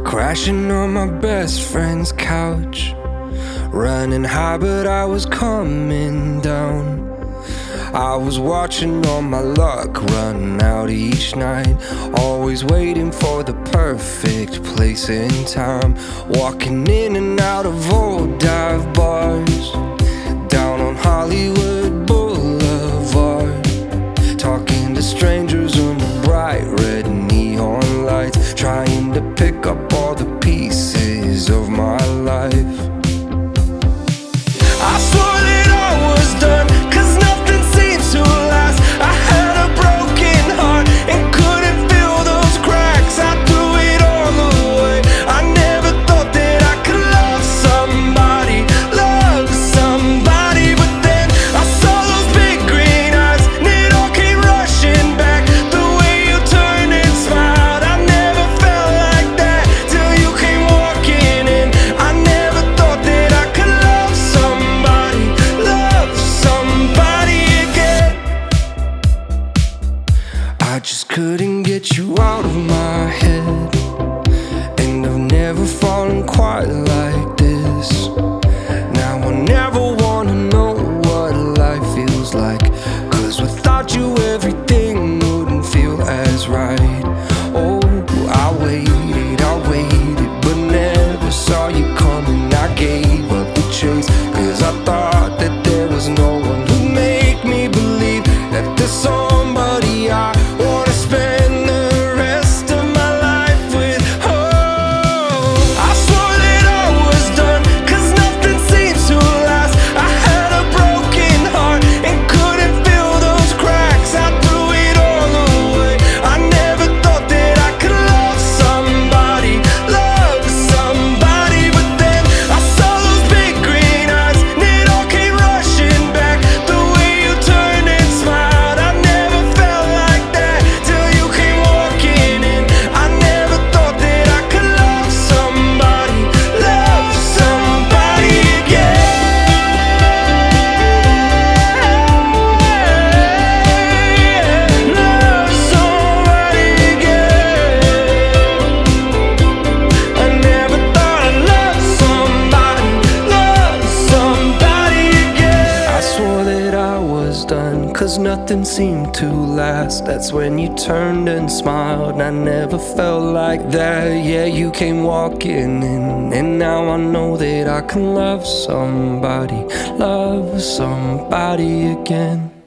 Crashing on my best friend's couch, running high but I was coming down. I was watching all my luck run out each night, always waiting for the perfect place in time. Walking in and out of old dive bars, down on Hollywood Boulevard, talking to strangers under bright red neon lights, trying to pick up all the pieces of my life. I swore that I was done, 'cause nothing seemed to last. I had a broken heart and couldn't fill those cracks. I threw it all away. I never thought that I could love somebody, but then I saw those big green eyes, and it all came rushing back. The way you turned and smiled, I never felt like that till you came walking in. I never thought that I could love somebody again. I just couldn't get you out of my head, and I've never fallen quite like this. Now I never wanna know what life feels like, 'cause without you everything wouldn't feel as right. Oh, I waited, but never saw you coming. I gave up the chase, 'cause I thought that there was no one who'd make me believe that there's somebody I wanna spend the rest of my life with. Oh, I swore that I was done, 'cause nothing seems to last. I had a broken heart and couldn't fill those cracks. I threw it all away. I never thought that I could love somebody, but then I saw those big green eyes, and it all came rushing back. The way you turned and smiled, I never felt like that till you came walking in. I never thought that I could love somebody again. I swore that I was done, 'cause nothing seemed to last. That's when you turned and smiled, and I never felt like that. Yeah, you came walking in, and now I know that I can love somebody again.